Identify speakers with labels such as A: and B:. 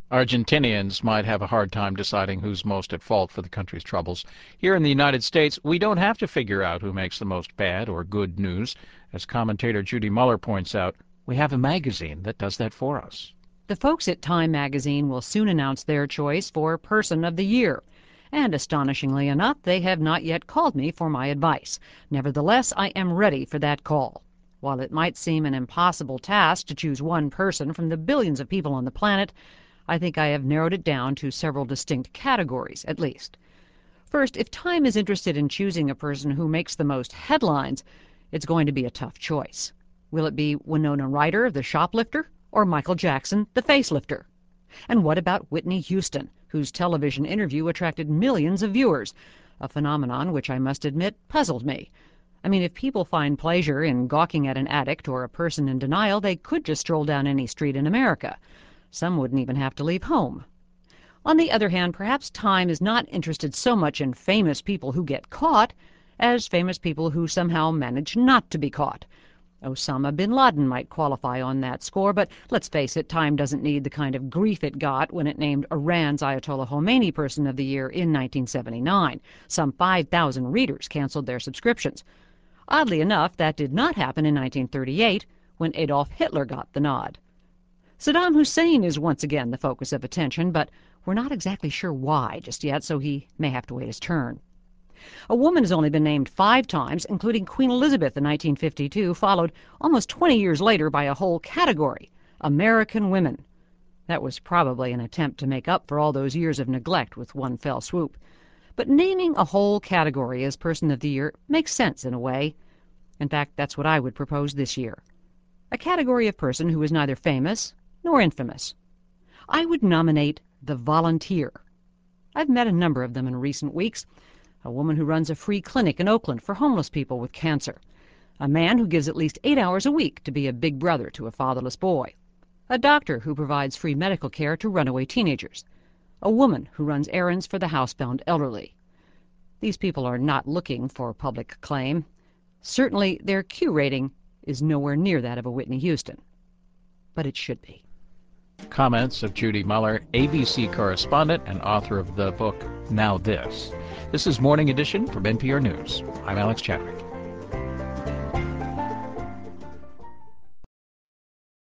A: Argentinians might have a hard time deciding who's most at fault for the country's troubles. Here in the United States, we don't have to figure out who makes the most bad or good news. As commentator Judy Muller points out, we have a magazine that does that for us.
B: The folks at Time magazine will soon announce their choice for Person of the Year. And astonishingly enough, they have not yet called me for my advice. Nevertheless, I am ready for that call. While it might seem an impossible task to choose one person from the billions of people on the planet, I think I have narrowed it down to several distinct categories, at least. First, if Time is interested in choosing a person who makes the most headlines, it's going to be a tough choice. Will it be Winona Ryder, the shoplifter, or Michael Jackson, the facelifter? And what about Whitney Houston, whose television interview attracted millions of viewers, a phenomenon which I must admit puzzled me. I mean, if people find pleasure in gawking at an addict or a person in denial, they could just stroll down any street in America. Some wouldn't even have to leave home. On the other hand, perhaps Time is not interested so much in famous people who get caught as famous people who somehow manage not to be caught. Osama bin Laden might qualify on that score, but let's face it, Time doesn't need the kind of grief it got when it named Iran's Ayatollah Khomeini Person of the Year in 1979. Some 5,000 readers canceled their subscriptions. Oddly enough, that did not happen in 1938, when Adolf Hitler got the nod. Saddam Hussein is once again the focus of attention, but we're not exactly sure why just yet, so he may have to wait his turn. A woman has only been named 5 times, including Queen Elizabeth in 1952, followed almost 20 years later by a whole category, American Women. That was probably an attempt to make up for all those years of neglect with one fell swoop. But naming a whole category as Person of the Year makes sense in a way. In fact, that's what I would propose this year. A category of person who is neither famous nor infamous. I would nominate the volunteer. I've met a number of them in recent weeks. A woman who runs a free clinic in Oakland for homeless people with cancer. A man who gives at least 8 hours a week to be a big brother to a fatherless boy. A doctor who provides free medical care to runaway teenagers. A woman who runs errands for the housebound elderly. These people are not looking for public acclaim. Certainly their Q rating is nowhere near that of a Whitney Houston. But it should be.
A: Comments of Judy Muller, ABC correspondent and author of the book Now This. This is Morning Edition from NPR News. I'm Alex Chadwick.